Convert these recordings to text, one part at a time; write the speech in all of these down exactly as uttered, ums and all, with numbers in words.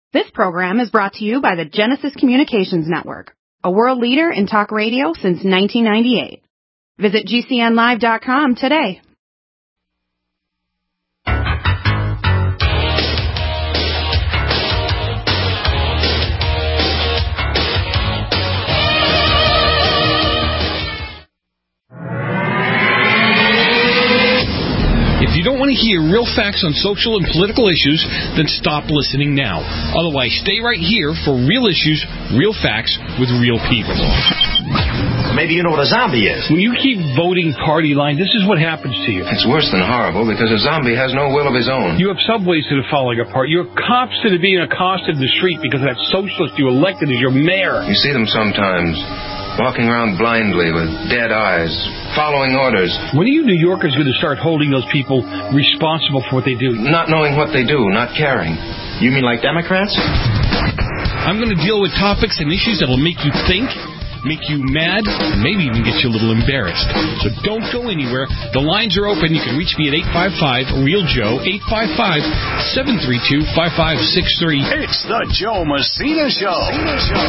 This program is brought to you by the Genesis Communications Network, a world leader in talk radio since nineteen ninety-eight. Visit G C N live dot com today. If you don't want to hear real facts on social and political issues, then stop listening now. Otherwise, stay right here for real issues, real facts, with real people. Maybe you know what a zombie is. When you keep voting party line, this is what happens to you. It's worse than horrible because a zombie has no will of his own. You have subways that are falling apart. You have cops that are being accosted in the street because of that socialist you elected as your mayor. You see them sometimes walking around blindly with dead eyes, following orders. When are you New Yorkers going to start holding those people responsible for what they do? Not knowing what they do, not caring. You mean like Democrats? I'm going to deal with topics and issues that will make you think, make you mad, maybe even get you a little embarrassed. So don't go anywhere. The lines are open. You can reach me at eight five five, real Joe, eight five five, seven three two, five five six three. It's the Joe Messina Show. Messina Show.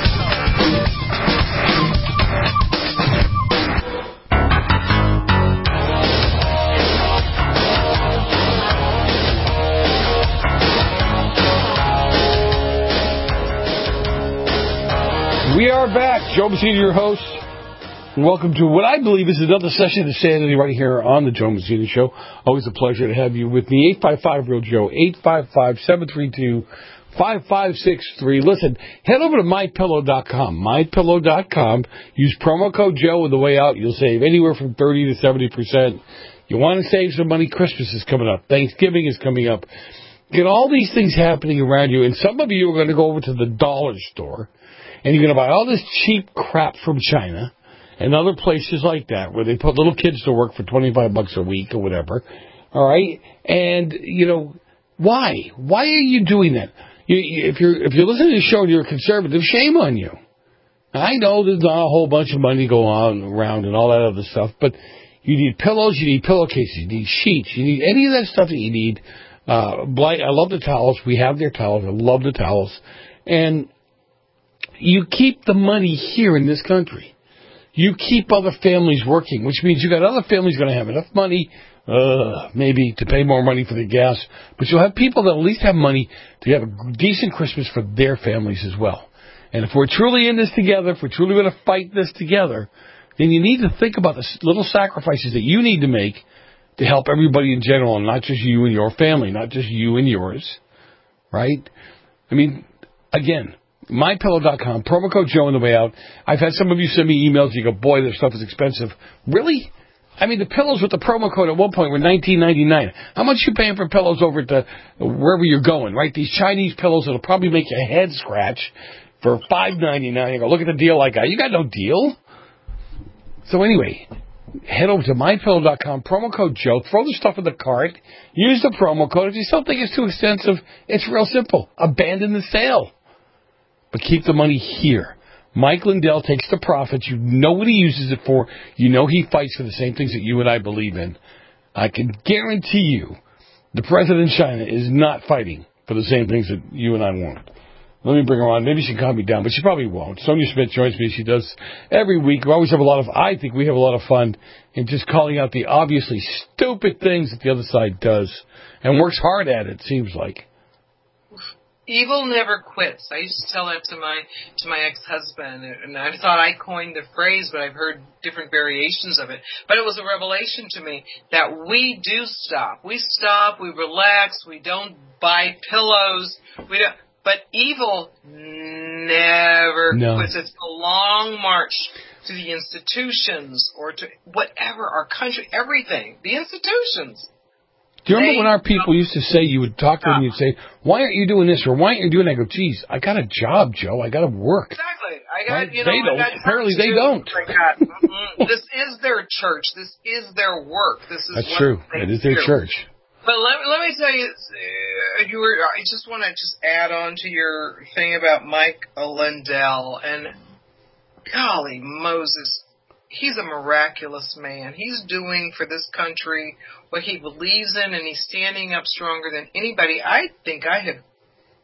We are back. Joe Messina, your host. Welcome to what I believe is another session of Sanity right here on the Joe Messina Show. Always a pleasure to have you with me. eight five five, real Joe, eight five five, seven three two, five five six three. Listen, head over to my pillow dot com. my pillow dot com. Use promo code Joe on the way out. You'll save anywhere from thirty to seventy percent. You want to save some money? Christmas is coming up. Thanksgiving is coming up. Get all these things happening around you, and some of you are going to go over to the dollar store, and you're going to buy all this cheap crap from China and other places like that where they put little kids to work for twenty-five bucks a week or whatever. All right? And, you know, why? Why are you doing that? You, you, if you're if you're listening to the show and you're a conservative, shame on you. I know there's not a whole bunch of money go on around and all that other stuff, but you need pillows, you need pillowcases, you need sheets, you need any of that stuff that you need. Uh, Blight, I love the towels. We have their towels. I love the towels. And you keep the money here in this country. You keep other families working, which means you got other families going to have enough money, uh, maybe to pay more money for the gas, but you'll have people that at least have money to have a decent Christmas for their families as well. And if we're truly in this together, if we're truly going to fight this together, then you need to think about the little sacrifices that you need to make to help everybody in general, and not just you and your family, not just you and yours, right? I mean, again, my pillow dot com, promo code Joe on the way out. I've had some of you send me emails, you go, boy, this stuff is expensive. Really? I mean, the pillows with the promo code at one point were nineteen ninety-nine. How much you paying for pillows over at the, wherever you're going, right? These Chinese pillows that'll probably make your head scratch for five ninety-nine. You go, look at the deal I got. You got no deal. So anyway, head over to my pillow dot com, promo code Joe, throw the stuff in the cart, use the promo code. If you still think it's too expensive, it's real simple. Abandon the sale. But keep the money here. Mike Lindell takes the profits. You know what he uses it for. You know he fights for the same things that you and I believe in. I can guarantee you the president of China is not fighting for the same things that you and I want. Let me bring her on. Maybe she can calm me down, but she probably won't. Sonia Schmidt joins me. She does every week. We always have a lot of, I think we have a lot of fun in just calling out the obviously stupid things that the other side does and works hard at it, seems like. Evil never quits. I used to tell that to my to my ex-husband, and I thought I coined the phrase, but I've heard different variations of it. But it was a revelation to me that we do stop. We stop, we relax, we don't buy pillows, we don't. But evil never no. quits. It's a long march to the institutions or to whatever, our country, everything, the institutions. Do you remember when our people used to say, you would talk to them and you'd say, why aren't you doing this or why aren't you doing that? I go, geez, I got a job, Joe. I got to work. Exactly. I got, right? you know, they don't. I got Apparently they don't. mm-hmm. This is their church. This is their work. This is That's what true. They it is their do. church. But let, let me tell you, uh, you were, I just want to just add on to your thing about Mike Lindell. And golly Moses, he's a miraculous man. He's doing for this country what he believes in, and he's standing up stronger than anybody I think I have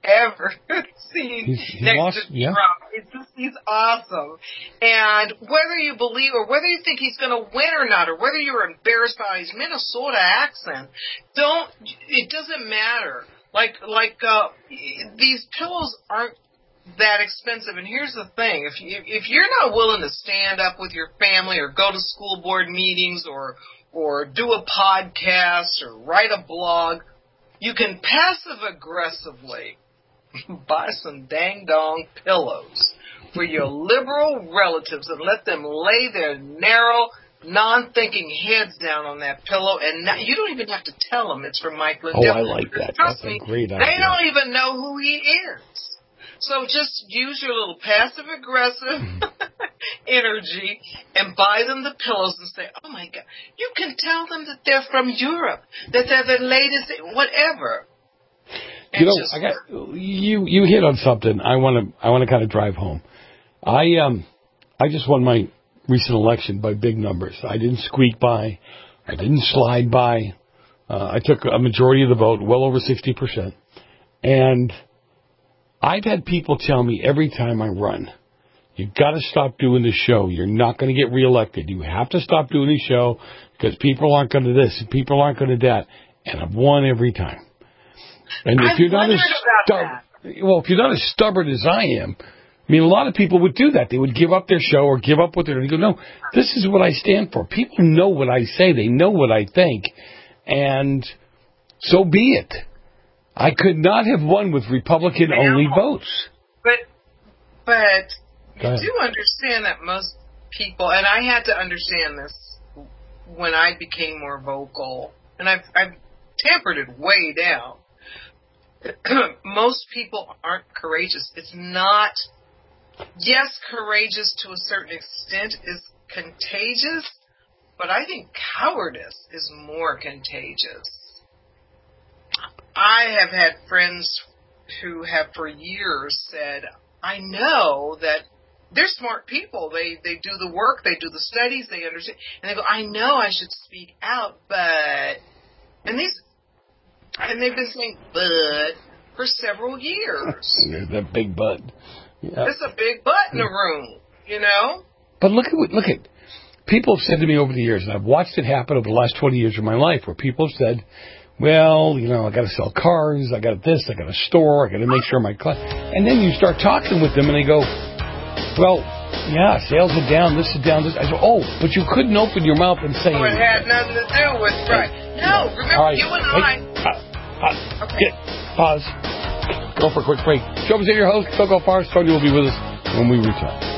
ever seen he's, he's next lost, to yeah. Trump. It's just, he's awesome. And whether you believe or whether you think he's going to win or not, or whether you're embarrassed by his Minnesota accent, don't, it doesn't matter. Like, like, uh, these pillows aren't that expensive. And here's the thing. If you, if you're not willing to stand up with your family or go to school board meetings or, or do a podcast or write a blog, you can passive-aggressively buy some dang-dong pillows for your liberal relatives and let them lay their narrow, non-thinking heads down on that pillow, and not, you don't even have to tell them it's from Mike Lindell. Oh, I like that. Trust That's me, a great idea. they don't even know who he is. So just use your little passive-aggressive energy and buy them the pillows and say, oh, my God. You can tell them that they're from Europe, that they're the latest, whatever. And you know, just, I got you. You hit on something. I want to. I want to kind of drive home. I um, I just won my recent election by big numbers. I didn't squeak by. I didn't slide by. Uh, I took a majority of the vote, well over sixty percent. And I've had people tell me every time I run, you've got to stop doing the show. You're not going to get reelected. You have to stop doing the show because people aren't going to this and people aren't going to that. And I've won every time. And if I've you're not as stubborn, well, if you're not as stubborn as I am, I mean, a lot of people would do that. They would give up their show or give up what they're. They go, no, this is what I stand for. People know what I say. They know what I think, and so be it. I could not have won with Republican-only votes. But, but you do understand that most people, and I had to understand this when I became more vocal, and I've, I've tampered it way down. Most people aren't courageous. It's not, yes, courageous to a certain extent is contagious, but I think cowardice is more contagious. I have had friends who have for years said, I know that they're smart people. They they do the work, they do the studies, they understand. And they go, I know I should speak out, but, and these, and they've been saying, but, for several years. There's that big butt. Yeah. There's a big butt in the room, you know? But look at what, look at, people have said to me over the years, and I've watched it happen over the last twenty years of my life, where people have said, well, you know, I got to sell cars, I got this, I got a store, I got to make sure my class. And then you start talking with them, and they go, well, yeah, sales are down, this is down, this. I go, oh, but you couldn't open your mouth and say. Oh, it had nothing to do with right. No, remember right. you and hey, I. Uh, uh, okay. Get, pause. Go for a quick break. Joe Mazzini, your host, Coco Farris. Tony will be with us when we return.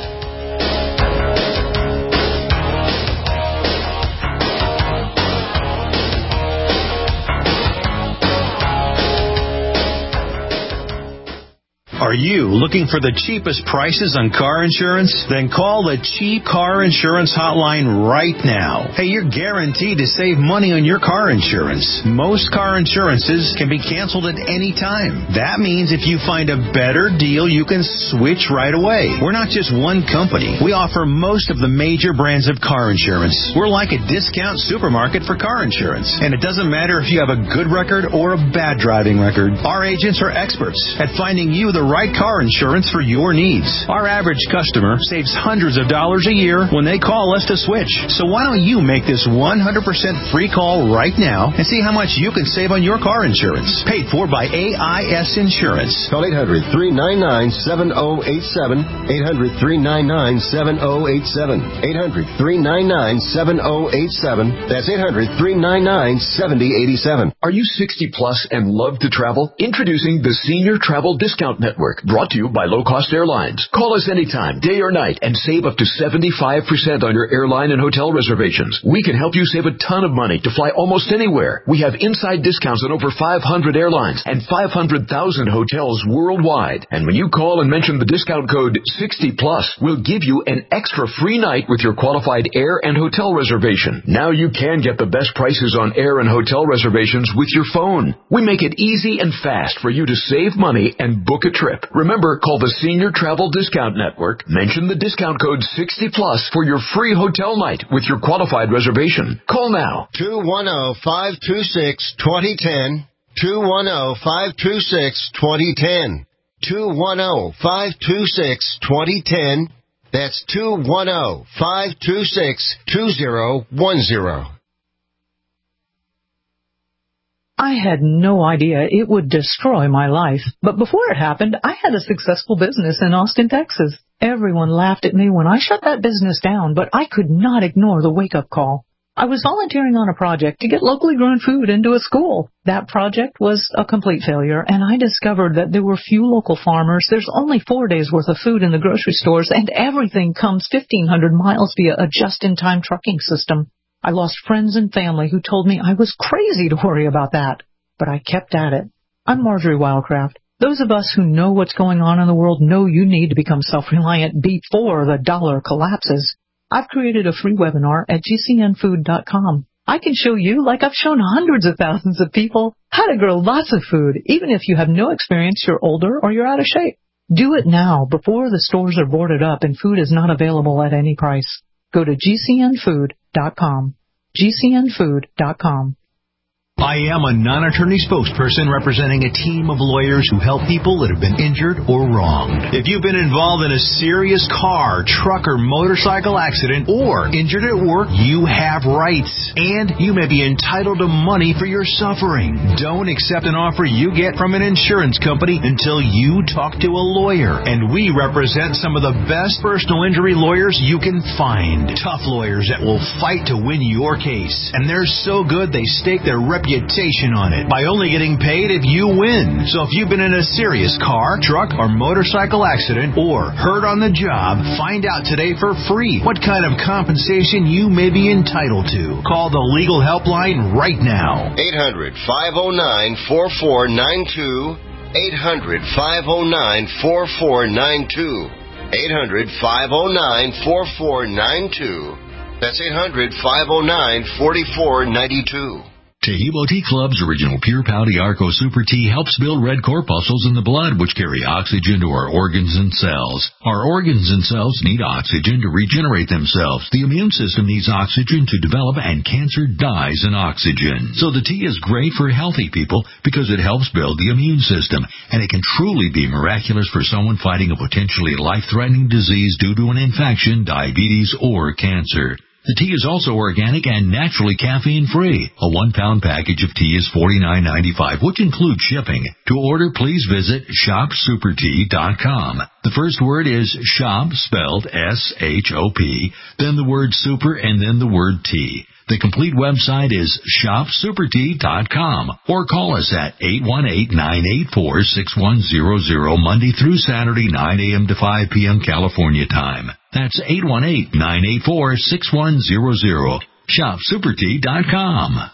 Are you looking for the cheapest prices on car insurance? Then call the Cheap Car Insurance Hotline right now. Hey, you're guaranteed to save money on your car insurance. Most car insurances can be canceled at any time. That means if you find a better deal, you can switch right away. We're not just one company. We offer most of the major brands of car insurance. We're like a discount supermarket for car insurance. And it doesn't matter if you have a good record or a bad driving record. Our agents are experts at finding you the right car insurance for your needs. Our average customer saves hundreds of dollars a year when they call us to switch. So why don't you make this one hundred percent free call right now and see how much you can save on your car insurance. Paid for by A I S Insurance. Call eight hundred, three nine nine, seven oh eight seven. eight hundred, three nine nine, seven oh eight seven. eight hundred, three nine nine, seven oh eight seven. That's eight hundred, three nine nine, seven oh eight seven. Are you sixty plus and love to travel? Introducing the Senior Travel Discount Network. Brought to you by Low Cost Airlines. Call us anytime, day or night, and save up to seventy-five percent on your airline and hotel reservations. We can help you save a ton of money to fly almost anywhere. We have inside discounts on over five hundred airlines and five hundred thousand hotels worldwide. And when you call and mention the discount code sixty plus, we'll give you an extra free night with your qualified air and hotel reservation. Now you can get the best prices on air and hotel reservations with your phone. We make it easy and fast for you to save money and book a trip. Remember, call the Senior Travel Discount Network. Mention the discount code sixty plus for your free hotel night with your qualified reservation. Call now. two one zero, five two six, two zero one zero. two one zero, five two six, two zero one zero. two one zero, five two six, two zero one zero. That's two one zero, five two six, two zero one zero. I had no idea it would destroy my life, but before it happened, I had a successful business in Austin, Texas. Everyone laughed at me when I shut that business down, but I could not ignore the wake-up call. I was volunteering on a project to get locally grown food into a school. That project was a complete failure, and I discovered that there were few local farmers. There's only four days' worth of food in the grocery stores, and everything comes fifteen hundred miles via a just-in-time trucking system. I lost friends and family who told me I was crazy to worry about that, but I kept at it. I'm Marjorie Wildcraft. Those of us who know what's going on in the world know you need to become self-reliant before the dollar collapses. I've created a free webinar at G C N food dot com. I can show you, like I've shown hundreds of thousands of people, how to grow lots of food, even if you have no experience, you're older, or you're out of shape. Do it now, before the stores are boarded up and food is not available at any price. Go to G C N food dot com. G C N food dot com. I am a non-attorney spokesperson representing a team of lawyers who help people that have been injured or wronged. If you've been involved in a serious car, truck, or motorcycle accident or injured at work, you have rights, and you may be entitled to money for your suffering. Don't accept an offer you get from an insurance company until you talk to a lawyer, and we represent some of the best personal injury lawyers you can find. Tough lawyers that will fight to win your case, and they're so good they stake their reputation reputation on it by only getting paid if you win. So if you've been in a serious car, truck, or motorcycle accident or hurt on the job, find out today for free what kind of compensation you may be entitled to. Call the legal helpline right now. eight hundred, five oh nine, four four nine two. eight hundred, five oh nine, four four nine two. eight hundred, five oh nine, four four nine two. That's eight hundred, five oh nine, four four nine two. Tehebo Tea Club's original Pure Pau Arco Super Tea helps build red corpuscles in the blood, which carry oxygen to our organs and cells. Our organs and cells need oxygen to regenerate themselves. The immune system needs oxygen to develop, and cancer dies in oxygen. So the tea is great for healthy people because it helps build the immune system, and it can truly be miraculous for someone fighting a potentially life-threatening disease due to an infection, diabetes, or cancer. The tea is also organic and naturally caffeine-free. A one-pound package of tea is forty-nine ninety-five, which includes shipping. To order, please visit shop super tea dot com. The first word is shop, spelled S H O P, then the word super, and then the word tea. The complete website is shop super tea dot com, or call us at eight one eight, nine eight four, six one zero zero Monday through Saturday, nine a.m. to five p.m. California time. That's eight one eight, nine eight four, six one zero zero. shop super tea dot com.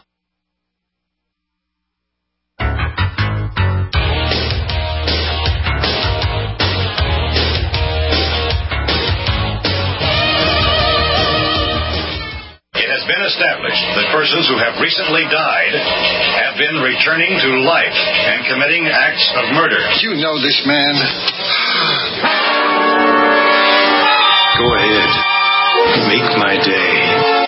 Been established that persons who have recently died have been returning to life and committing acts of murder. You know this man. Go ahead. Make my day.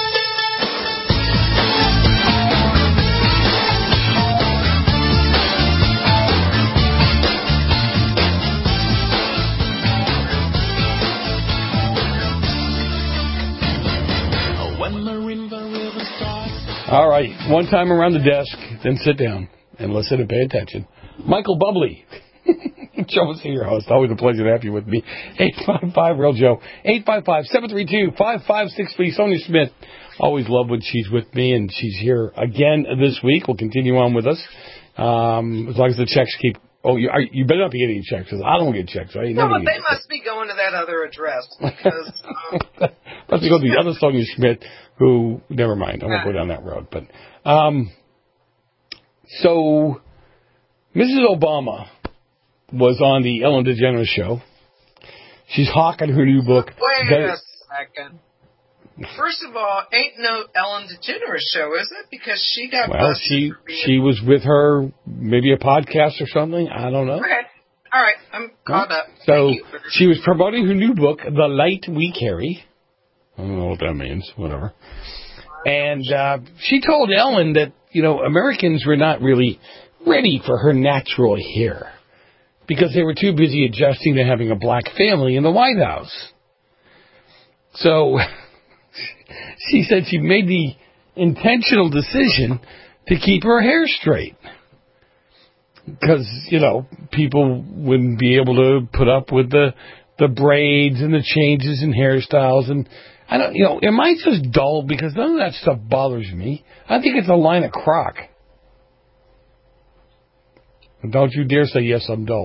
All right, one time around the desk, then sit down and listen and pay attention. Michael Bublé, Joe was your host. Always a pleasure to have you with me. eight five five, Real Joe. eight five five, seven three two, five five six three. Sonia Smith, always love when she's with me, and she's here again this week. Will continue on with us um, as long as the checks keep. Oh, you, are, you better not be getting checks, because I don't get checks, right? You no, but they checks. Must be going to that other address. Because, um, must be going to the other Sonia Smith, who, never mind, I won't go down that road. But um, so, Missus Obama was on the Ellen DeGeneres show. She's hawking her new book. Wait that, a second. First of all, ain't no Ellen DeGeneres show, is it? Because she got well, busted she for being... she was with her, maybe a podcast or something. I don't know. Okay. All right. I'm caught huh? up. So she was promoting her new book, The Light We Carry. I don't know what that means. Whatever. And uh, she told Ellen that, you know, Americans were not really ready for her natural hair because they were too busy adjusting to having a black family in the White House. So she said she made the intentional decision to keep her hair straight because, you know, people wouldn't be able to put up with the the braids and the changes in hairstyles. And I don't, you know, am I just dull? Because none of that stuff bothers me. I think it's a line of crock. And don't you dare say, yes, I'm dull.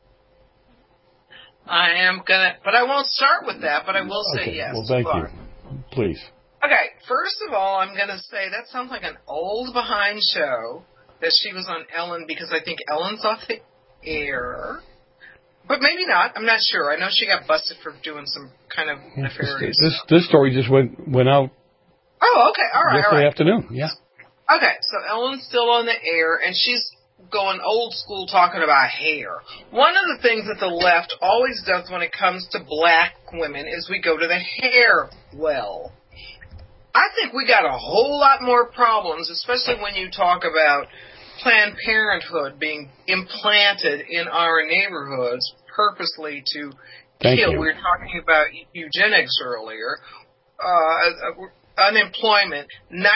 I am going to, but I won't start with that, but I will say okay, yes. Well, thank you. Please. Okay, first of all, I'm going to say that sounds like an old behind show that she was on Ellen because I think Ellen's off the air. But maybe not. I'm not sure. I know she got busted for doing some kind of nefarious This stuff. this story just went went out. Oh, okay. All right. Yesterday all right. afternoon. Yeah. Okay, so Ellen's still on the air, and she's going old school talking about hair. One of the things that the left always does when it comes to black women is we go to the hair well. I think we got a whole lot more problems, especially when you talk about Planned Parenthood being implanted in our neighborhoods purposely to Thank kill. you. We were talking about eugenics earlier. Uh, unemployment,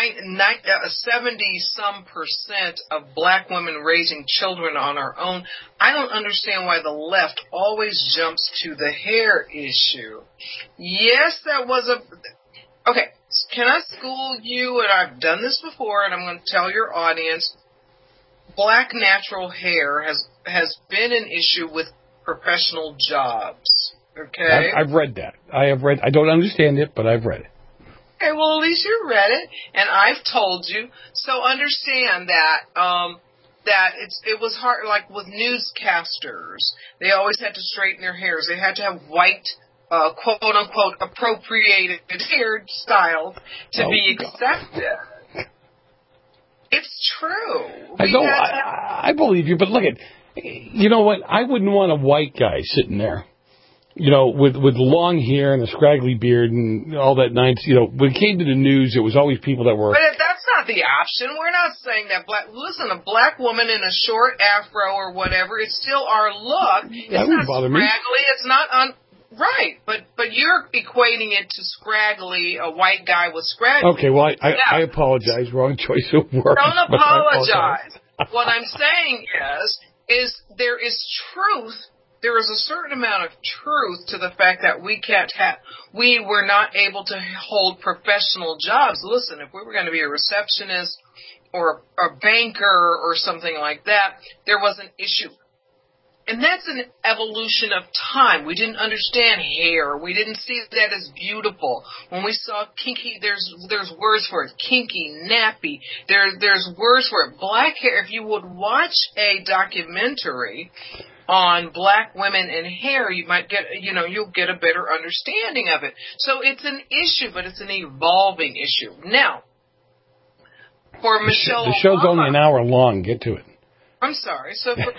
seventy-some percent of black women raising children on our own. I don't understand why the left always jumps to the hair issue. Yes, that was a... Okay, can I school you? And I've done this before, and I'm going to tell your audience, black natural hair has has been an issue with professional jobs. Okay, I've, I've read that. I have read. I don't understand it, but I've read it. Okay, well at least you read it, and I've told you. So understand that um, that it's it was hard. Like with newscasters, they always had to straighten their hairs. They had to have white, uh, quote unquote, appropriated hairstyles to oh, be God. accepted. It's true. I We know. had- I, I believe you, but look at. You know what? I wouldn't want a white guy sitting there. You know, with with long hair and a scraggly beard and all that nice. You know, when it came to the news, it was always people that were. But that's not the option. We're not saying that black. Listen, a black woman in a short afro or whatever, it's still our look. It's That not wouldn't bother me. scraggly. It's not un. Right, but but you're equating it to scraggly. A white guy with scraggly. Okay, well, I, I, Yeah. I apologize. Wrong choice of words. Don't but I apologize. What I'm saying is, is there is truth. There is a certain amount of truth to the fact that we can't have, we were not able to hold professional jobs. Listen, if we were going to be a receptionist or a banker or something like that, there was an issue. And that's an evolution of time. We didn't understand hair. We didn't see that as beautiful. When we saw kinky, there's there's words for it. Kinky, nappy. There, there's words for it. Black hair. If you would watch a documentary on black women and hair, you might get, you know, you'll get a better understanding of it. So it's an issue, but it's an evolving issue. Now, for Michelle The show's Obama, only an hour long. Get to it. I'm sorry. So for,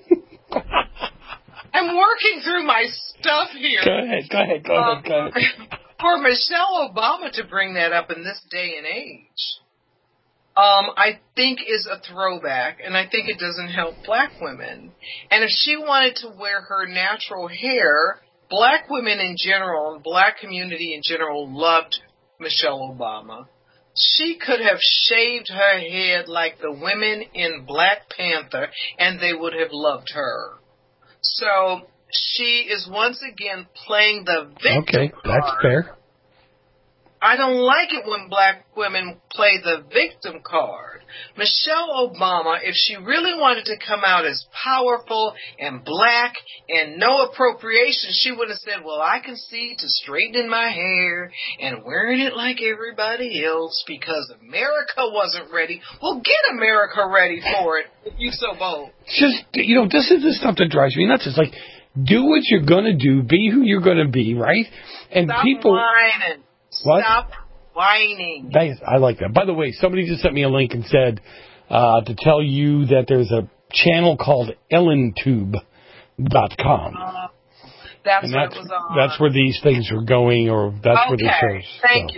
I'm working through my stuff here. Go ahead. Go ahead. Go ahead. Go ahead. Um, for Michelle Obama to bring that up in this day and age, um, I think is a throwback, and I think it doesn't help black women. And if she wanted to wear her natural hair, black women in general, and black community in general, loved Michelle Obama. She could have shaved her head like the women in Black Panther, and they would have loved her. So she is once again playing the victim Okay, that's card. fair. I don't like it when black women play the victim card. Michelle Obama, if she really wanted to come out as powerful and black and no appropriation, she would have said, well, I can see to straightening my hair and wearing it like everybody else because America wasn't ready. Well, get America ready for it if you're so bold. Just, you know, this is the stuff that drives me nuts. It's like, do what you're going to do, be who you're going to be, right? And Stop people. whining. What? Stop whining. That, I like that. By the way, somebody just sent me a link and said uh, to tell you that there's a channel called Ellen Tube dot com. Uh, that's and what that's, it was on. that's where these things are going, or that's okay, where the shows. thank so. you.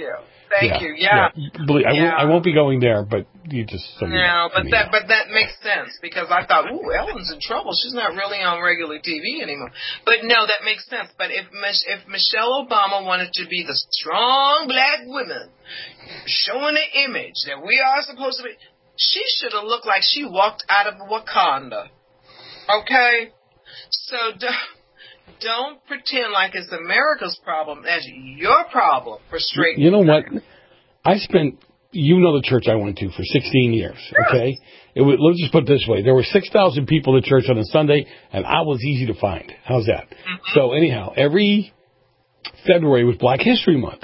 Thank yeah, you. Yeah. yeah. Believe, I, yeah. won't, I won't be going there, but you just... No, but that but that makes sense, because I thought, ooh, Ellen's in trouble. She's not really on regular T V anymore. But no, that makes sense. But if if Michelle Obama wanted to be the strong black woman, showing the image that we are supposed to be, she should have looked like she walked out of Wakanda. Okay? So don't, don't pretend like it's America's problem. That's your problem for straight. You know what? I spent... You know the church I went to for sixteen years, okay? It was, let's just put it this way. There were six thousand people at church on a Sunday, and I was easy to find. How's that? Mm-hmm. So anyhow, every February was Black History Month.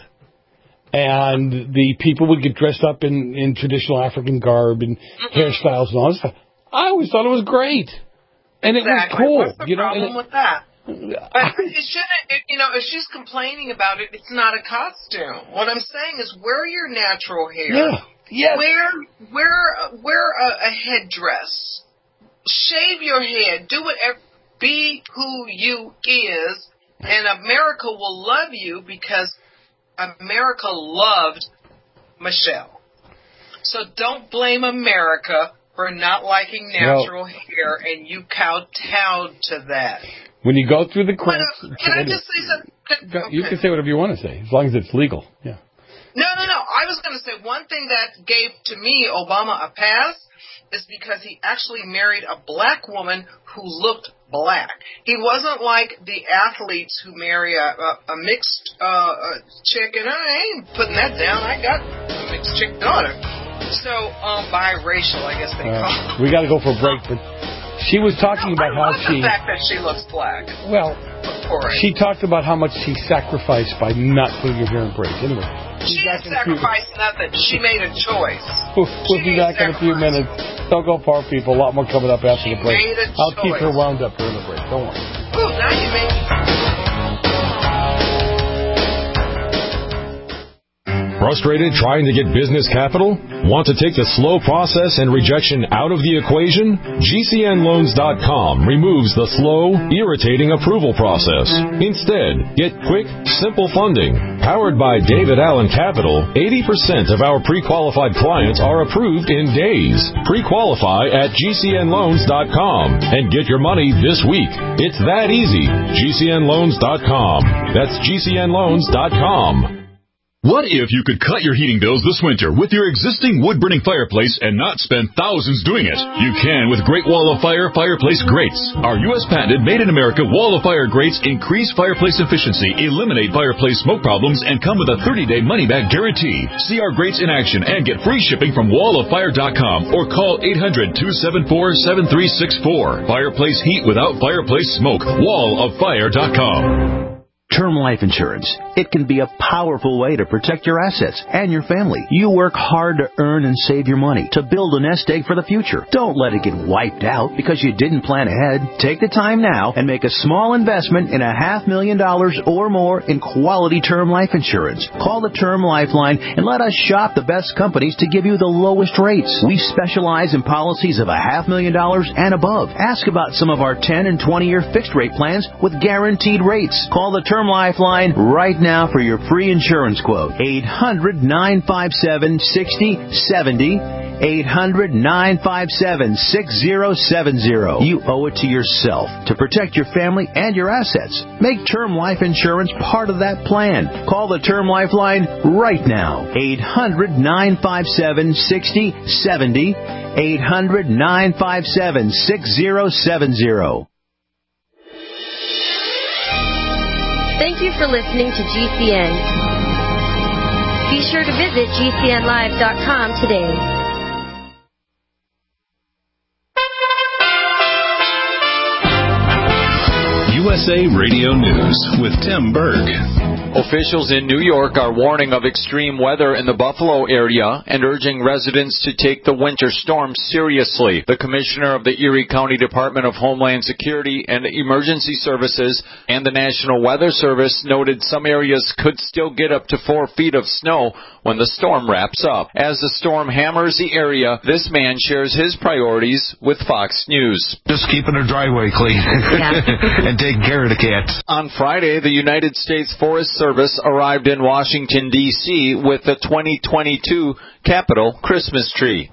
And the people would get dressed up in, in traditional African garb and mm-hmm. hairstyles and all that stuff. I always thought it was great. And exactly. it was cool. What's the you know, problem it, with that? But it shouldn't, it, you know, if she's complaining about it, it's not a costume. What I'm saying is wear your natural hair. Yeah. Yes. Wear, wear, wear a, a headdress. Shave your head. Do whatever. Be who you is. And America will love you because America loved Michelle. So don't blame America for not liking natural well, hair, and you kowtowed to that. When you go through the courts... Can I just say something? Okay. You can say whatever you want to say, as long as it's legal. Yeah. No, no, no. I was going to say one thing that gave, to me, Obama a pass is because he actually married a black woman who looked black. He wasn't like the athletes who marry a, a, a mixed uh, a chick, and I ain't putting that down. I got a mixed chick daughter. So, um, biracial, I guess they uh, call it. We got to go for a break, but... She was talking no, about I how love she... the fact that she looks black. Well, she talked about how much she sacrificed by not putting her hair in braids. Anyway. She didn't sacrifice nothing. She made a choice. We'll, we'll be back in a few minutes. Don't go far, people. A lot more coming up after she the break. Made a I'll choice. keep her wound up during the break. Don't worry. Ooh, now you made Frustrated trying to get business capital? Want to take the slow process and rejection out of the equation? G C N loans dot com removes the slow, irritating approval process. Instead, get quick, simple funding. Powered by David Allen Capital, eighty percent of our pre-qualified clients are approved in days. Pre-qualify at G C N loans dot com and get your money this week. It's that easy. G C N loans dot com. That's G C N loans dot com. What if you could cut your heating bills this winter with your existing wood-burning fireplace and not spend thousands doing it? You can with Great Wall of Fire Fireplace Grates. Our U S patented made-in-America Wall of Fire grates increase fireplace efficiency, eliminate fireplace smoke problems, and come with a thirty-day money-back guarantee. See our grates in action and get free shipping from wall of fire dot com or call eight hundred, two seven four, seven three six four. Fireplace heat without fireplace smoke. wall of fire dot com. Term life insurance. It can be a powerful way to protect your assets and your family. You work hard to earn and save your money to build a nest egg for the future. Don't let it get wiped out because you didn't plan ahead. Take the time now and make a small investment in a half million dollars or more in quality term life insurance. Call the Term Lifeline and let us shop the best companies to give you the lowest rates. We specialize in policies of a half million dollars and above. Ask about some of our ten and twenty year fixed rate plans with guaranteed rates. Call the Term Lifeline right now for your free insurance quote. eight hundred, nine five seven, six zero seven zero. eight hundred, nine five seven, six zero seven zero. You owe it to yourself to protect your family and your assets. Make term life insurance part of that plan. Call the Term Lifeline right now. eight hundred, nine five seven, six zero seven zero. eight hundred, nine five seven, six zero seven zero. Thank you for listening to G C N. Be sure to visit G C N live dot com today. U S A Radio News with Tim Berg. Officials in New York are warning of extreme weather in the Buffalo area and urging residents to take the winter storm seriously. The commissioner of the Erie County Department of Homeland Security and Emergency Services and the National Weather Service noted some areas could still get up to four feet of snow when the storm wraps up. As the storm hammers the area, this man shares his priorities with Fox News. Just keeping our driveway clean and taking care of the cats. On Friday, the United States Forest service arrived in Washington, D C with the twenty twenty-two Capitol Christmas tree.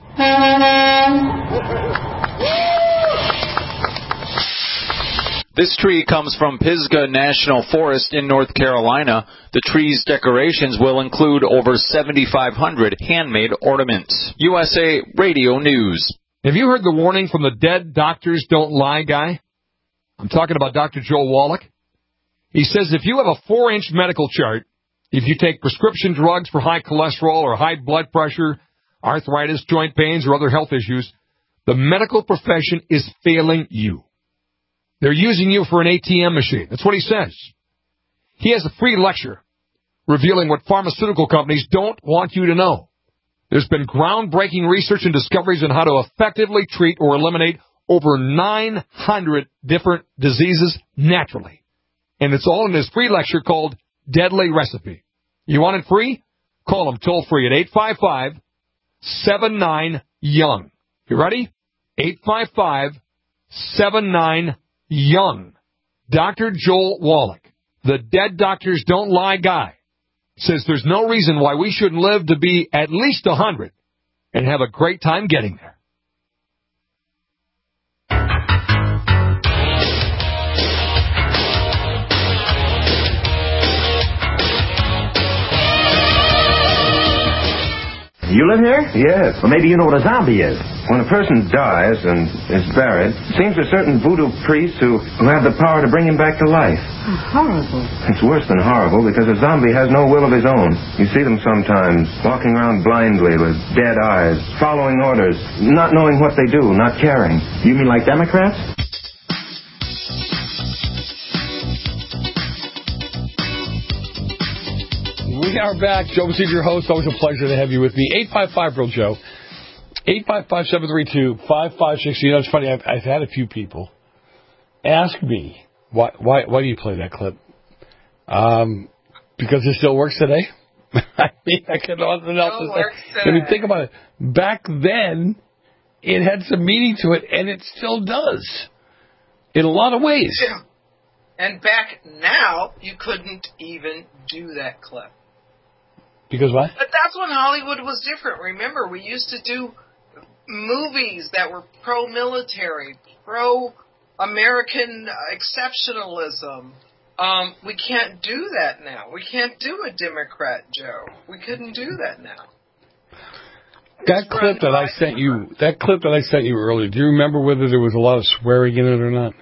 This tree comes from Pisgah National Forest in North Carolina. The tree's decorations will include over seventy-five hundred handmade ornaments. U S A Radio News. Have you heard the warning from the Dead Doctors Don't Lie guy? I'm talking about Doctor Joel Wallach. He says if you have a four-inch medical chart, if you take prescription drugs for high cholesterol or high blood pressure, arthritis, joint pains, or other health issues, the medical profession is failing you. They're using you for an A T M machine. That's what he says. He has a free lecture revealing what pharmaceutical companies don't want you to know. There's been groundbreaking research and discoveries on how to effectively treat or eliminate over nine hundred different diseases naturally. And it's all in this free lecture called Deadly Recipe. You want it free? Call him toll free at eight five five, seven nine, young. You ready? eight five five, seven nine, young. Doctor Joel Wallach, the Dead Doctors Don't Lie guy, says there's no reason why we shouldn't live to be at least one hundred and have a great time getting there. You live here? Yes. Well, maybe you know what a zombie is. When a person dies and is buried, it seems there are certain voodoo priests who, who have the power to bring him back to life. Oh, horrible. It's worse than horrible because a zombie has no will of his own. You see them sometimes walking around blindly with dead eyes, following orders, not knowing what they do, not caring. You mean like Democrats? We are back. Joe Messina, your host. Always a pleasure to have you with me. eight five five, real Joe. eight five five, seven three two, five five six zero. You know, it's funny. I've, I've had a few people ask me, why why, why do you play that clip? Um, because it still works today? I mean, I can nothing else to say. I mean, think about it. Back then, it had some meaning to it, and it still does. In a lot of ways. Yeah. And back now, you couldn't even do that clip. Because what? But that's when Hollywood was different. Remember, we used to do movies that were pro-military, pro-American exceptionalism. Um, we can't do that now. We can't do a Democrat Joe. We couldn't do that now. That clip that I sent you, that clip that I sent you earlier, do you remember whether there was a lot of swearing in it or not?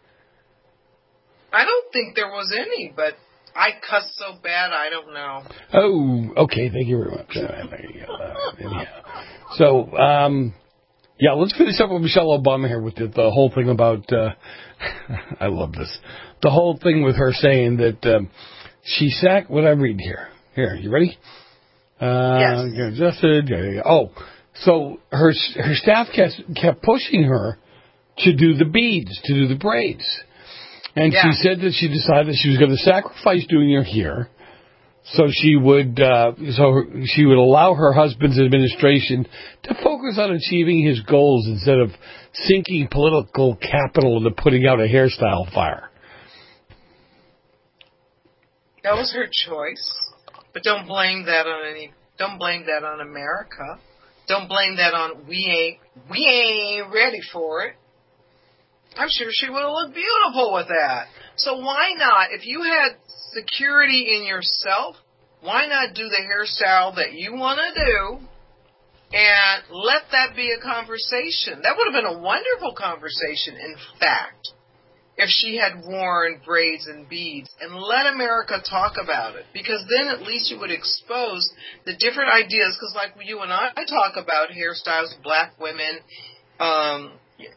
I don't think there was any, but I cuss so bad, I don't know. Oh, okay. Thank you very much. Uh, so, um, yeah, let's finish up with Michelle Obama here with the, the whole thing about, uh, I love this, the whole thing with her saying that um, she sacked, what I read here. Here, you ready? Uh, yes. Adjusted, yeah, yeah. Oh, so her her staff kept, kept pushing her to do the beads, to do the braids. And yeah. she said that she decided she was going to sacrifice doing her hair, so she would uh, so she would allow her husband's administration to focus on achieving his goals instead of sinking political capital into putting out a hairstyle fire. That was her choice, but don't blame that on any. Don't blame that on America. Don't blame that on we ain't we ain't ready for it. I'm sure she would have looked beautiful with that. So why not? If you had security in yourself, why not do the hairstyle that you want to do and let that be a conversation? That would have been a wonderful conversation, in fact, if she had worn braids and beads and let America talk about it. Because then at least you would expose the different ideas. Because like you and I, I talk about hairstyles, black women, um...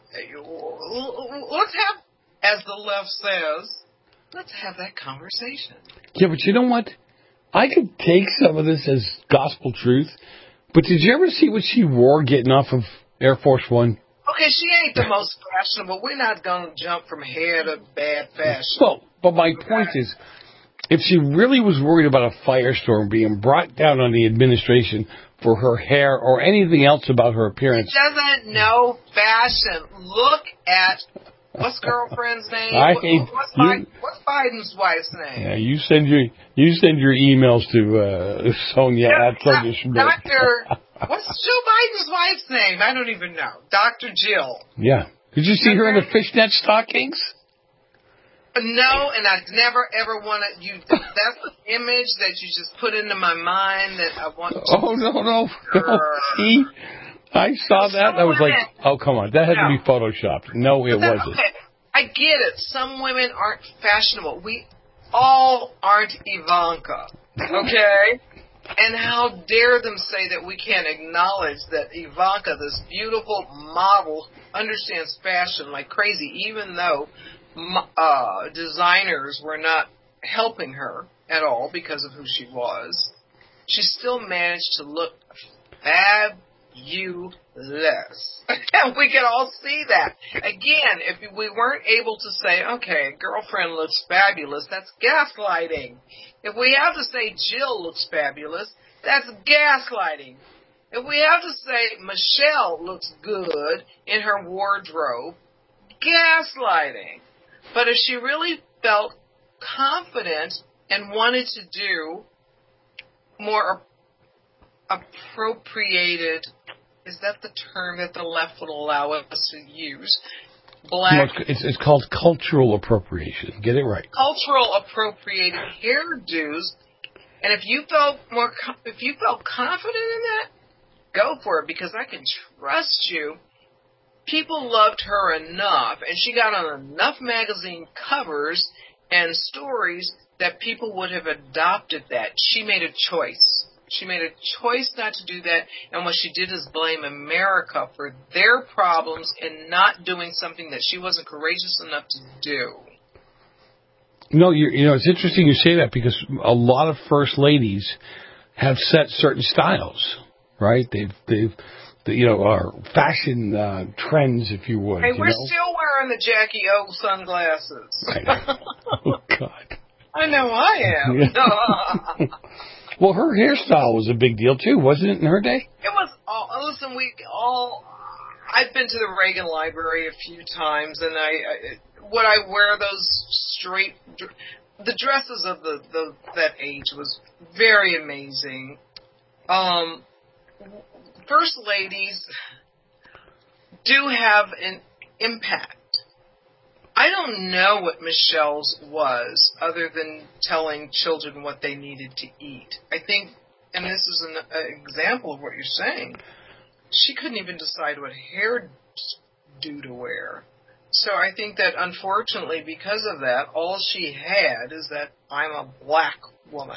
let's have, as the left says, let's have that conversation. Yeah, but you know what? I could take some of this as gospel truth, but did you ever see what she wore getting off of Air Force One? Okay, she ain't the most fashionable. We're not going to jump from hair to bad fashion. Well, but my point is, if she really was worried about a firestorm being brought down on the administration for her hair or anything else about her appearance. She doesn't know fashion. Look at What's girlfriend's name? I What, hate what's, you. Biden, what's Biden's wife's name? Yeah, you send your you send your emails to uh, Sonia Yeah, at Sonia Schmidt. Doctor, what's Joe Biden's wife's name? I don't even know. Doctor Jill. Yeah. Did you see her in the fishnet stockings? No, and I never ever wanted you. That's the image that you just put into my mind that I want. To Oh no no no! See, I saw that. And I was like, oh come on, that had to be photoshopped. No, it But that- wasn't. Okay, I get it. Some women aren't fashionable. We all aren't Ivanka. Okay. And how dare them say that we can't acknowledge that Ivanka, this beautiful model, understands fashion like crazy, even though uh, designers were not helping her at all because of who she was. She still managed to look fabulous. And we can all see that. Again, if we weren't able to say, okay, girlfriend looks fabulous, that's gaslighting. If we have to say Jill looks fabulous, that's gaslighting. If we have to say Michelle looks good in her wardrobe, gaslighting. But if she really felt confident and wanted to do more appropriated, is that the term that the left would allow us to use? Black. No, it's, it's called cultural appropriation. Get it right. Cultural appropriated hairdos, and if you felt more, if you felt confident in that, go for it, because I can trust you. People loved her enough, and she got on enough magazine covers and stories that people would have adopted that. She made a choice. She made a choice not to do that, and what she did is blame America for their problems and not doing something that she wasn't courageous enough to do. No, you you know, it's interesting you say that, because a lot of first ladies have set certain styles, right? They've they've the, you know, our fashion uh, trends, if you would. Hey, you we're know? still wearing the Jackie O sunglasses. I know. Oh God. I know I am. Yeah. Well, her hairstyle was a big deal too, wasn't it, in her day? It was all. Listen, we all. I've been to the Reagan Library a few times, and I, I would I wear those straight. The dresses of the, the that age was very amazing. Um, first ladies do have an impact. I don't know what Michelle's was, other than telling children what they needed to eat. I think, and this is an uh, example of what you're saying, she couldn't even decide what hair do to wear. So I think that, unfortunately, because of that, all she had is that I'm a black woman.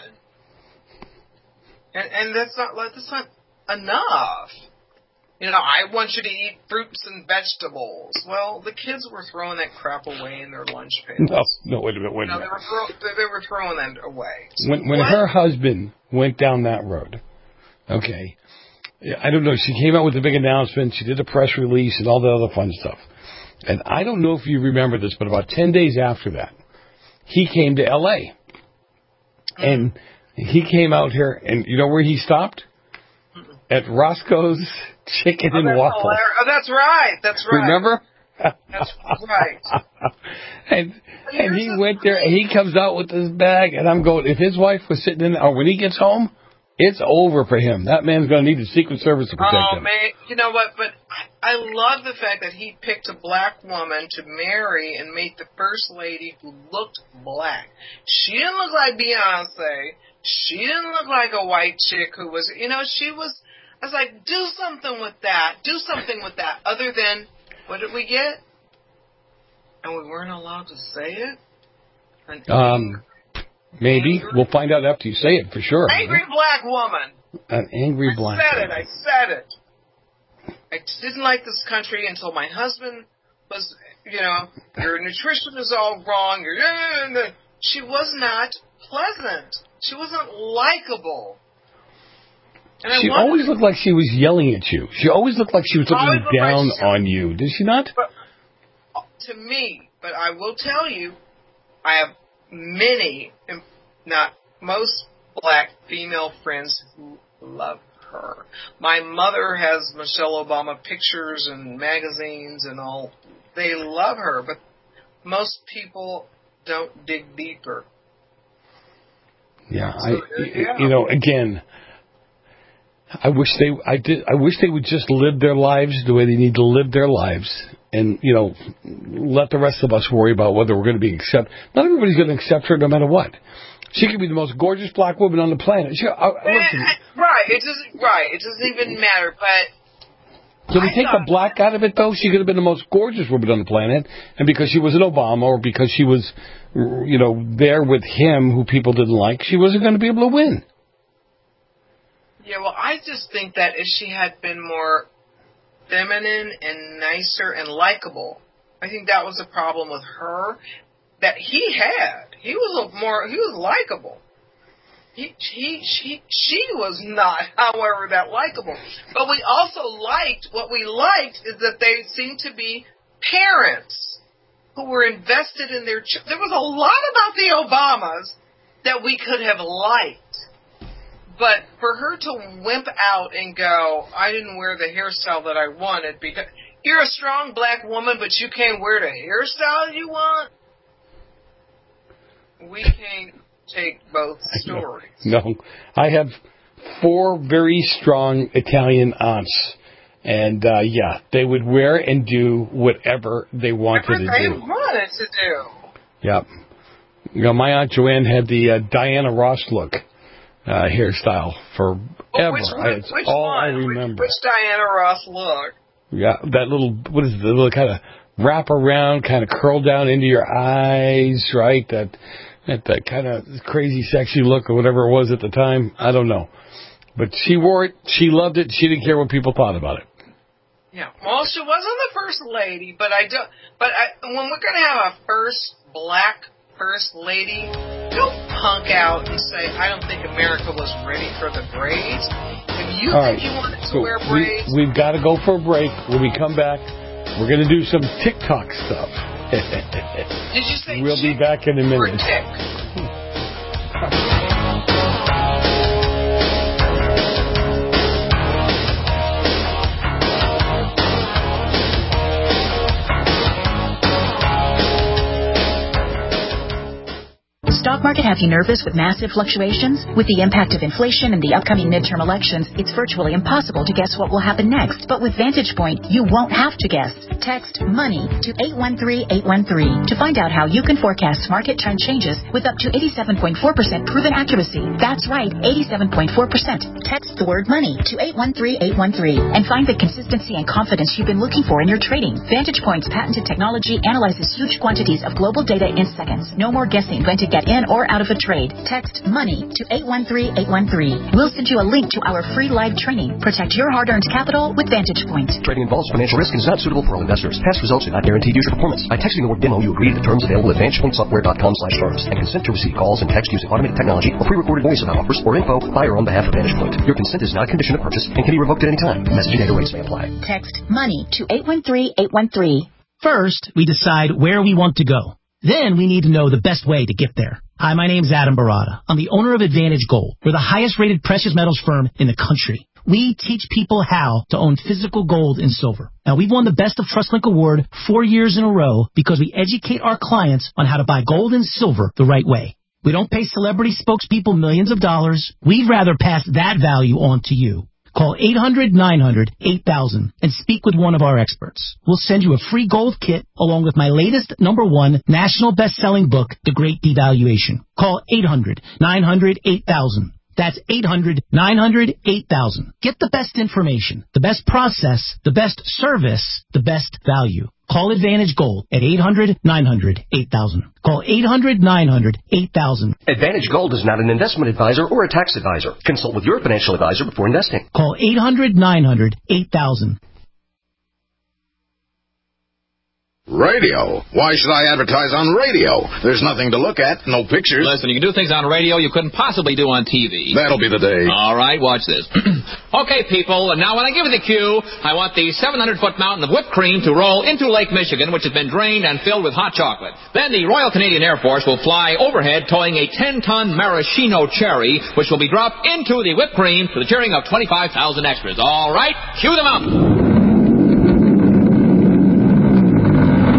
And, and that's not that's not enough. You know, I want you to eat fruits and vegetables. Well, the kids were throwing that crap away in their lunch pails. No, no, wait a minute, wait a No, minute. they were, throw, they were throwing that away. So When when what? her husband went down that road, okay, I don't know, she came out with a big announcement, she did a press release and all the other fun stuff. And I don't know if you remember this, but about ten days after that, he came to L A And he came out here, and you know where he stopped? At Roscoe's Chicken oh, and that's Waffles. hilarious. Oh, that's right. That's right. Remember? That's right. and and he went there, and he comes out with this bag, and I'm going, if his wife was sitting in there, or when he gets home, it's over for him. That man's going to need the Secret Service to protect oh, him. man. You know what? But I, I love the fact that he picked a black woman to marry and make the first lady who looked black. She didn't look like Beyonce. She didn't look like a white chick who was, you know, she was, I was like, do something with that. Do something with that. Other than, what did we get? And we weren't allowed to say it? An Um, maybe. angry, We'll find out after you say it, for sure. angry black woman. An angry black I said woman. it. I said it. I didn't like this country until my husband was, you know, your nutrition is all wrong. Your, she was not pleasant. She wasn't likable. And I She wanted always looked like she was yelling at you. She always looked like she was Always looking looked like down she- on you. Did she not? But, to me, but I will tell you, I have many, not most, black female friends who love her. My mother has Michelle Obama pictures and magazines and all they love her, but most people don't dig deeper. Yeah, So, I, yeah. you know, again, I wish they, I did, I wish they would just live their lives the way they need to live their lives, and you know, let the rest of us worry about whether we're going to be accepted. Not everybody's going to accept her, no matter what. She could be the most gorgeous black woman on the planet. She, uh, listen, right, it doesn't. Right, it doesn't even matter. But can we take the black out of it, though? She could have been the most gorgeous woman on the planet, and because she was an Obama, or because she was, you know, there with him, who people didn't like, she wasn't going to be able to win. Yeah, well, I just think that if she had been more feminine and nicer and likable, I think that was the problem with her that he had. He was a more, he was likable. He, he, she, she was not, however, that likable. But we also liked, what we liked is that they seemed to be parents who were invested in their children. There was a lot about the Obamas that we could have liked. But for her to wimp out and go, I didn't wear the hairstyle that I wanted because you're a strong black woman, but you can't wear the hairstyle you want? We can't take both stories. No, I have four very strong Italian aunts, and uh, yeah, they would wear and do whatever they wanted whatever to they do. wanted to do. Yep. You know, my aunt Joanne had the uh, Diana Ross look uh, hairstyle forever. Oh, which I, it's which all one? I remember. Which, which Diana Ross look? Yeah, that little, what is it, the little kind of wrap around, kind of curl down into your eyes, right? That that, that kind of crazy, sexy look or whatever it was at the time. I don't know. But she wore it. She loved it. She didn't care what people thought about it. Yeah. Well, she wasn't the first lady, but I don't. But I, when we're going to have a first black first lady, don't punk out and say, I don't think America was ready for the braids. If you All think right. you wanted to so wear braids, we, we've got to go for a break. When we come back, we're going to do some TikTok stuff. did you say we'll be back in a or minute. tick? Stock market have you nervous with massive fluctuations? With the impact of inflation and the upcoming midterm elections, it's virtually impossible to guess what will happen next. But with Vantage Point, you won't have to guess. Text MONEY to eight one three eight one three to find out how you can forecast market trend changes with up to eighty-seven point four percent proven accuracy. That's right, eighty-seven point four percent. Text the word MONEY to eight one three eight one three and find the consistency and confidence you've been looking for in your trading. Vantage Point's patented technology analyzes huge quantities of global data in seconds. No more guessing when to get in or out of a trade. Text MONEY to eight one three eight one three. We'll send you a link to our free live training. Protect your hard-earned capital with Vantage Point. Trading involves financial risk and is not suitable for all investors. Past results do not guarantee future performance. By texting the word demo, you agree to the terms available at vantage point software dot com slash terms and consent to receive calls and text using automated technology or pre-recorded voice about offers or info by or on behalf of Vantage Point. Your consent is not a condition of purchase and can be revoked at any time. Message and data rates may apply. Text MONEY to eight one three eight one three. First, we decide where we want to go. Then we need to know the best way to get there. Hi, my name's Adam Barada. I'm the owner of Advantage Gold. We're the highest rated precious metals firm in the country. We teach people how to own physical gold and silver. Now, we've won the Best of TrustLink award four years in a row because we educate our clients on how to buy gold and silver the right way. We don't pay celebrity spokespeople millions of dollars. We'd rather pass that value on to you. Call eight hundred nine hundred eight thousand and speak with one of our experts. We'll send you a free gold kit along with my latest number one national best-selling book, The Great Devaluation. Call eight hundred nine hundred eight thousand. That's eight hundred nine hundred eight thousand. Get the best information, the best process, the best service, the best value. Call Advantage Gold at eight hundred nine hundred eight thousand. Call eight hundred nine hundred eight thousand. Advantage Gold is not an investment advisor or a tax advisor. Consult with your financial advisor before investing. Call eight hundred nine hundred eight thousand. Radio? Why should I advertise on radio? There's nothing to look at, no pictures. Listen, you can do things on radio you couldn't possibly do on T V. That'll be the day. All right, watch this. Okay, people, and now when I give you the cue, I want the seven hundred foot mountain of whipped cream to roll into Lake Michigan, which has been drained and filled with hot chocolate. Then the Royal Canadian Air Force will fly overhead towing a ten ton maraschino cherry, which will be dropped into the whipped cream to the cheering of twenty-five thousand extras. All right, cue them up.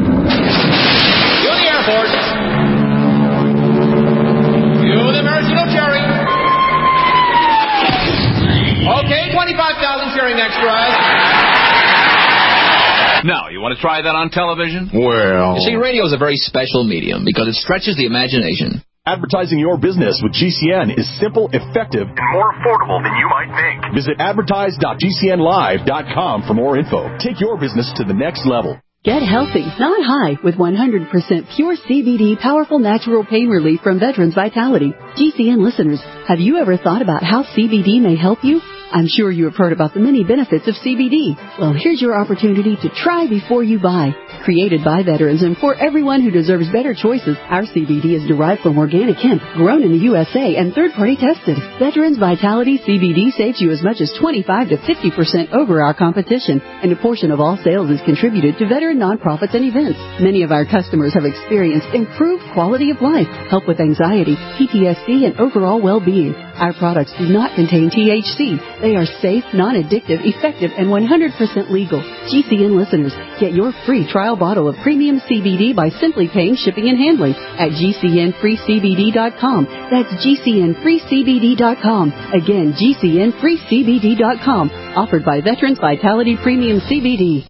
Want to try that on television? Well... You see, radio is a very special medium because it stretches the imagination. Advertising your business with G C N is simple, effective, and more affordable than you might think. Visit advertise dot G C N live dot com for more info. Take your business to the next level. Get healthy, not high, with one hundred percent pure C B D powerful natural pain relief from Veterans Vitality. G C N listeners, have you ever thought about how C B D may help you? I'm sure you have heard about the many benefits of C B D. Well, here's your opportunity to try before you buy. Created by veterans and for everyone who deserves better choices, our C B D is derived from organic hemp, grown in the U S A and third-party tested. Veterans Vitality C B D saves you as much as twenty-five to fifty percent over our competition, and a portion of all sales is contributed to veteran nonprofits and events. Many of our customers have experienced improved quality of life, help with anxiety, P T S D, and overall well-being. Our products do not contain T H C. They are safe, non-addictive, effective, and one hundred percent legal. G C N listeners, get your free trial bottle of premium C B D by simply paying shipping and handling at G C N free C B D dot com. That's G C N free C B D dot com. Again, G C N free C B D dot com. Offered by Veterans Vitality Premium C B D.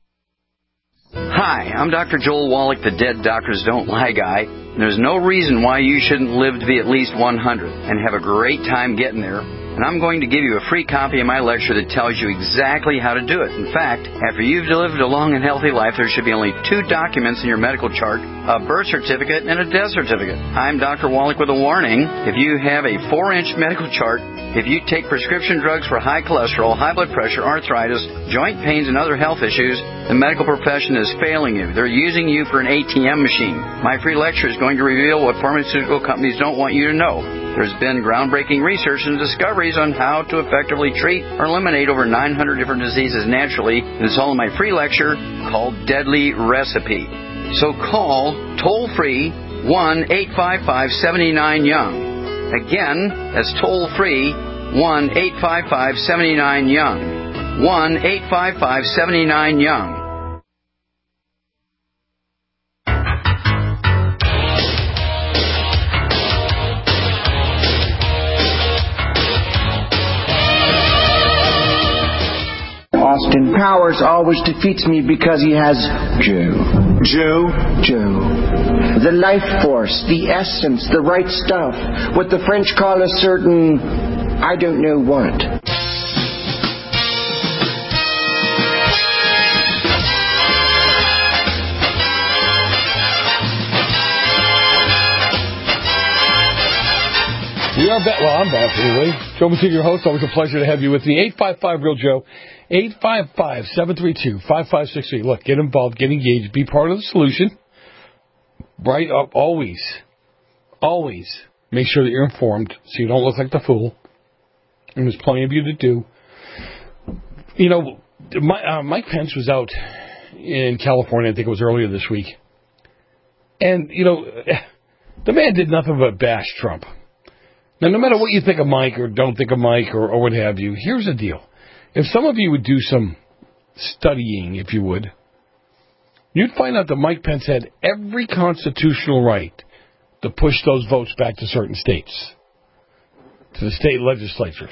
Hi, I'm Doctor Joel Wallach, the Dead Doctors Don't Lie guy. There's no reason why you shouldn't live to be at least one hundred and have a great time getting there. And I'm going to give you a free copy of my lecture that tells you exactly how to do it. In fact, after you've lived a long and healthy life, there should be only two documents in your medical chart, a birth certificate and a death certificate. I'm Doctor Wallach with a warning. If you have a four-inch medical chart, if you take prescription drugs for high cholesterol, high blood pressure, arthritis, joint pains, and other health issues, the medical profession is failing you. They're using you for an A T M machine. My free lecture is going to reveal what pharmaceutical companies don't want you to know. There's been groundbreaking research and discoveries on how to effectively treat or eliminate over nine hundred different diseases naturally. And it's all in my free lecture called Deadly Recipe. So call toll-free one eight five five, seven nine, young. Again, that's toll-free one eight five five, seven nine, young. one eight five five, seven nine, young. Austin Powers always defeats me because he has Joe. Joe? Joe. The life force, the essence, the right stuff. What the French call a certain, I don't know what. We are back. Well, I'm back anyway. Joe Messina, your host. Always a pleasure to have you with me. eight five five, real Joe. eight five five, seven three two, five five six three. Look, get involved, get engaged, be part of the solution. Right up, always, always make sure that you're informed so you don't look like the fool. And there's plenty of you to do. You know, my, uh, Mike Pence was out in California, I think it was earlier this week. And, you know, the man did nothing but bash Trump. Now, no matter what you think of Mike or don't think of Mike or, or what have you, here's the deal. If some of you would do some studying, if you would, you'd find out that Mike Pence had every constitutional right to push those votes back to certain states, to the state legislatures.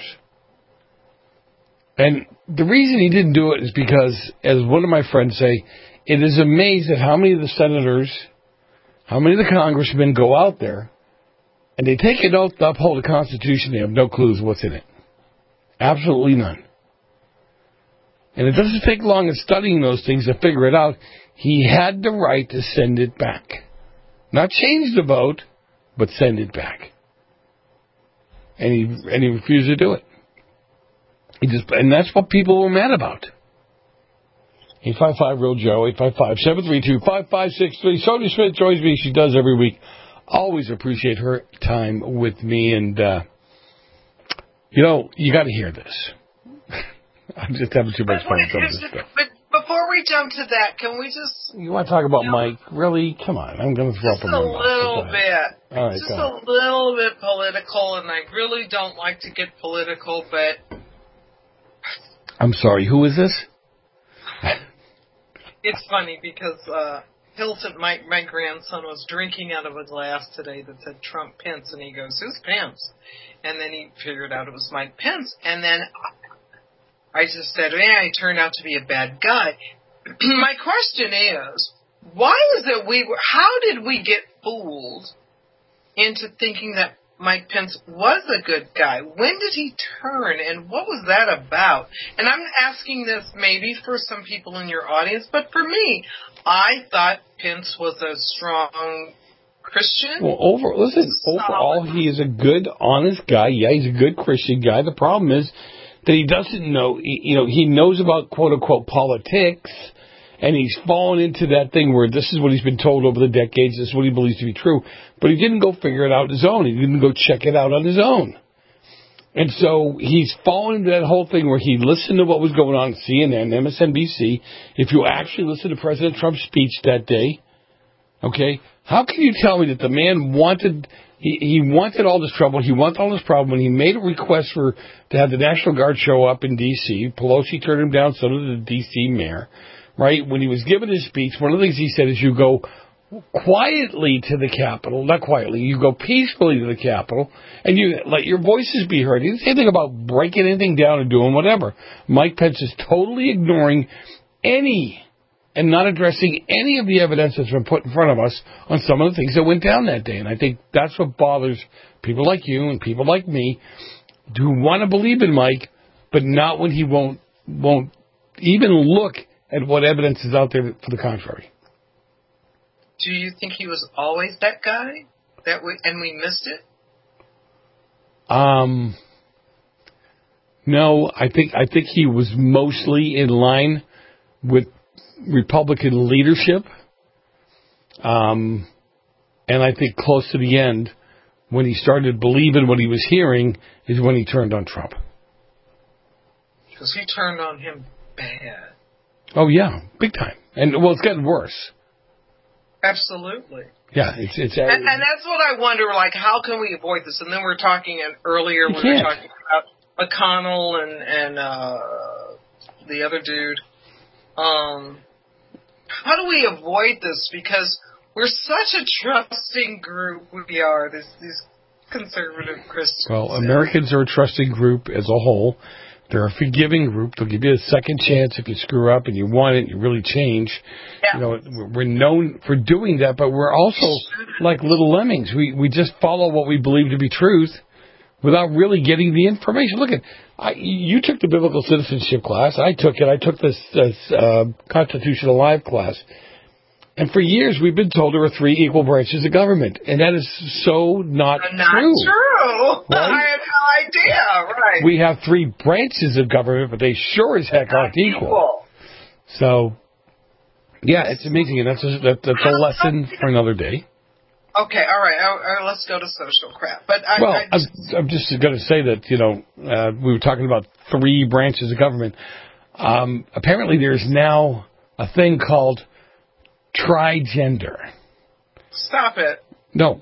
And the reason he didn't do it is because, as one of my friends say, it is amazing how many of the senators, how many of the congressmen go out there and they take an oath to uphold the Constitution. They have no clues what's in it. Absolutely none. And it doesn't take long in studying those things to figure it out. He had the right to send it back. Not change the vote, but send it back. And he and he refused to do it. He just and that's what people were mad about. eight five five, real Joe, eight five five, seven three two, five five six three. Sonia Smith joins me. She does every week. Always appreciate her time with me. And, uh, you know, you got to hear this. I'm just having too much fun with some of this stuff. But before we jump to that, can we just... You want to talk about you know, Mike? Really? Come on. I'm going to throw up a my mouth. Just a little bit. All right, just a little bit political, and I really don't like to get political, but... I'm sorry. Who is this? It's funny because... Uh, Hilton, my, my grandson, was drinking out of a glass today that said Trump Pence, and he goes, who's Pence? And then he figured out it was Mike Pence. And then I just said, yeah, he turned out to be a bad guy. my question is, why is it we were, how did we get fooled into thinking that Mike Pence was a good guy? When did he turn, and what was that about? And I'm asking this maybe for some people in your audience, but for me, I thought Pence was a strong Christian. Well, over listen, overall, he is a good, honest guy. Yeah, he's a good Christian guy. The problem is that he doesn't know, you know, he knows about quote-unquote politics, and he's fallen into that thing where this is what he's been told over the decades, this is what he believes to be true, but he didn't go figure it out on his own. He didn't go check it out on his own. And so he's fallen into that whole thing where he listened to what was going on on C N N, M S N B C. If you actually listen to President Trump's speech that day, okay, how can you tell me that the man wanted... He, he wanted all this trouble. He wanted all this problem. When he made a request for to have the National Guard show up in D C, Pelosi turned him down, so did the D C mayor. Right? When he was giving his speech, one of the things he said is you go quietly to the Capitol, not quietly, you go peacefully to the Capitol, and you let your voices be heard. He didn't say anything about breaking anything down or doing whatever. Mike Pence is totally ignoring any and not addressing any of the evidence that's been put in front of us on some of the things that went down that day. And I think that's what bothers people like you and people like me who want to believe in Mike, but not when he won't won't even look at what evidence is out there for the contrary. Do you think he was always that guy, that we, and we missed it? Um, no, I think I think he was mostly in line with Republican leadership, um, and I think close to the end, when he started believing what he was hearing, is when he turned on Trump. Because he turned on him bad. Oh yeah, big time, and well, it's getting worse. Absolutely. Yeah, it's it's. And, and that's what I wonder. Like, how can we avoid this? And then we we're talking earlier when we were talking about McConnell and and uh, the other dude. Um, how do we avoid this? Because we're such a trusting group. We are these these conservative Christians. Well, Americans are a trusting group as a whole. They're a forgiving group. They'll give you a second chance if you screw up and you want it, you really change. Yeah. You know, we're known for doing that, but we're also like little lemmings. We we just follow what we believe to be truth without really getting the information. Look at, I, you took the biblical citizenship class. I took it. I took this, this uh, constitutional life class. And for years, we've been told there are three equal branches of government. And that is so not, not true. Not true. Right? I had no idea. Right. We have three branches of government, but they sure as heck aren't equal. equal. So, yeah, it's amazing. And that's a, that, that's a lesson for another day. Okay, all right. All right, let's go to social crap. But I, well, I just... I'm, I'm just going to say that, you know, uh, we were talking about three branches of government. Um, apparently there's now a thing called trigender. Stop it. No.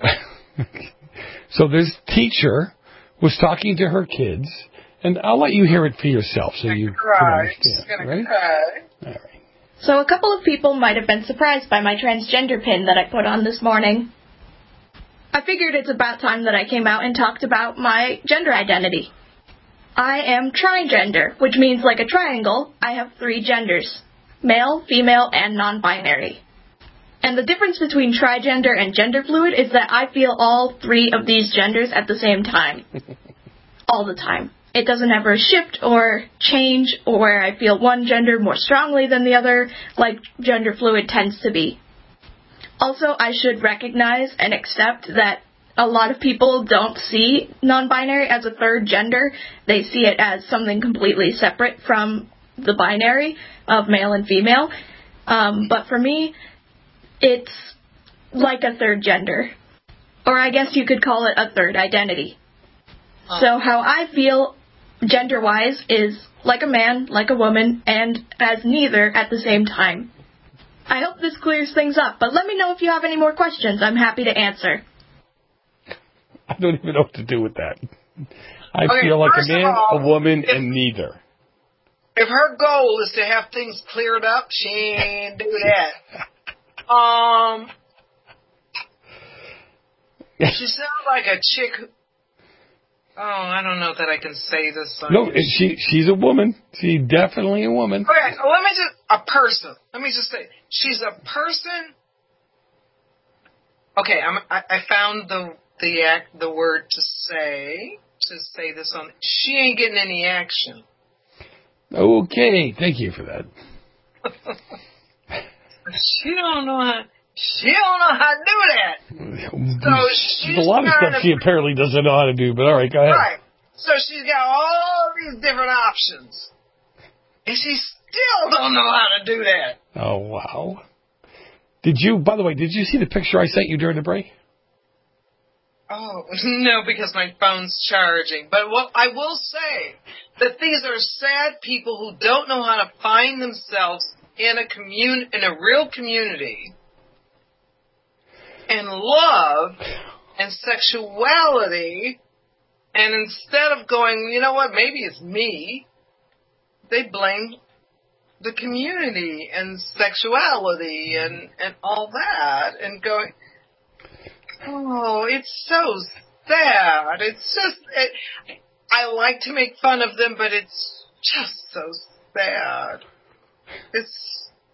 So this teacher was talking to her kids, and I'll let you hear it for yourself so you cry. can understand. Ready? Cry. All right. So a couple of people might have been surprised by my transgender pin that I put on this morning. I figured it's about time that I came out and talked about my gender identity. I am trigender, which means like a triangle, I have three genders: male, female, and non-binary. And the difference between trigender and gender fluid is that I feel all three of these genders at the same time. All the time. It doesn't ever shift or change, or where I feel one gender more strongly than the other, like gender fluid tends to be. Also, I should recognize and accept that a lot of people don't see non-binary as a third gender. They see it as something completely separate from the binary of male and female. Um, but for me, it's like a third gender. Or I guess you could call it a third identity. Oh. So how I feel gender-wise is like a man, like a woman, and as neither at the same time. I hope this clears things up, but let me know if you have any more questions. I'm happy to answer. I don't even know what to do with that. I okay, feel like a man, all, a woman, if, and neither. If her goal is to have things cleared up, she ain't do that. um, She sounds like a chick Oh, I don't know that I can say this. On No, she she's a woman. She's definitely a woman. Okay, well, let me just a person. Let me just say she's a person. Okay, I'm, I I found the the act the word to say to say this on. She ain't getting any action. Okay, thank you for that. She don't know how. She don't know how to do that. So she's There's a lot of stuff to, she apparently doesn't know how to do, but all right, go ahead. Right. So she's got all these different options. And she still don't know how to do that. Oh, wow. Did you, by the way, did you see the picture I sent you during the break? Oh, no, because my phone's charging. But what I will say, that these are sad people who don't know how to find themselves in a commun- in a real community. And love and sexuality, and instead of going, you know what, maybe it's me, they blame the community and sexuality and, and all that, and going, oh, it's so sad. It's just, it, I like to make fun of them, but it's just so sad. It's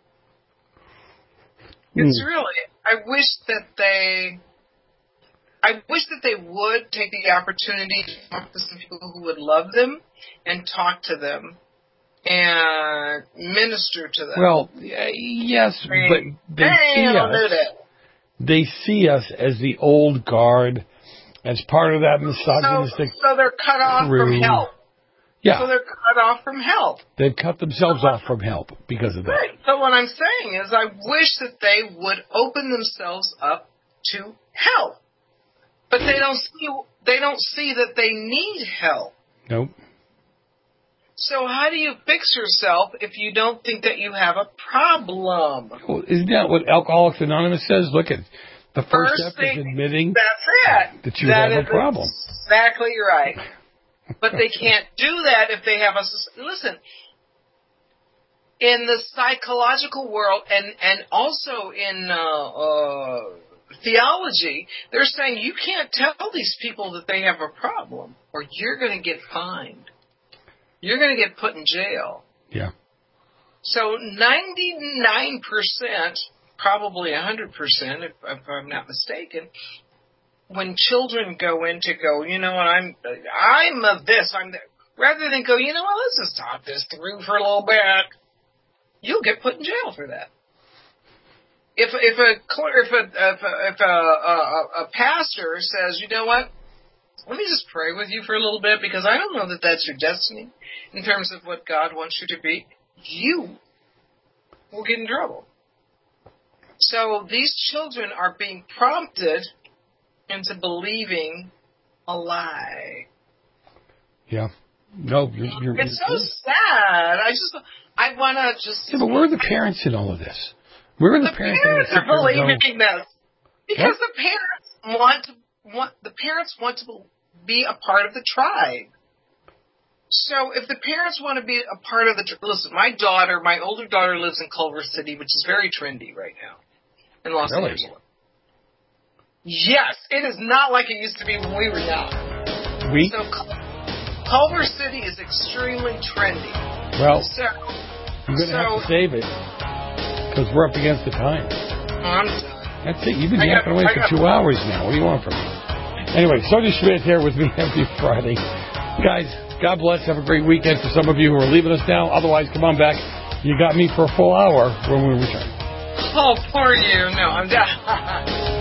It's really, I wish that they, I wish that they would take the opportunity to talk to some people who would love them and talk to them and minister to them. Well, yes, I mean, but they hey, see I don't us, do that. they see us as the old guard, as part of that misogynistic So, so they're cut off crew. from help. Yeah. So they're cut off from help. They've cut themselves off from help because of that. Right. So what I'm saying is I wish that they would open themselves up to help. But they don't see they don't see that they need help. Nope. So how do you fix yourself if you don't think that you have a problem? Well, isn't that what Alcoholics Anonymous says? Look at the first, First step thing, is admitting that's it. that you That have is a problem. Exactly right. But they can't do that if they have a... Listen, in the psychological world and, and also in uh, uh, theology, they're saying you can't tell these people that they have a problem or you're going to get fined. You're going to get put in jail. Yeah. So ninety-nine percent, probably one hundred percent, if, if I'm not mistaken, when children go in to go, you know what, I'm I'm a this, I'm that, rather than go, you know what, let's just talk this through for a little bit, you'll get put in jail for that. If if a if a if a, if a, a, a pastor says, you know what, let me just pray with you for a little bit because I don't know that that's your destiny in terms of what God wants you to be, you will get in trouble. So these children are being prompted into believing a lie. Yeah. No, you're... you're it's so sad. I just, I want to just... Yeah, but where are the parents in all of this? Where are the, the parents? parents are believing this. Because what? the parents want to, want, the parents want to be a part of the tribe. So if the parents want to be a part of the... Listen, my daughter, my older daughter lives in Culver City, which is very trendy right now in Los really? Angeles. Yes, it is not like it used to be when we were young. We? So Culver City is extremely trendy. Well, so, you're going to so, have to save it because we're up against the time. I'm That's it. You've been I yapping got, away I for got, two hours now. What do you want from me? Anyway, Sonia Schmidt here with me every Friday. Guys, God bless. Have a great weekend for some of you who are leaving us now. Otherwise, come on back. You got me for a full hour when we return. Oh, poor you. No, I'm done.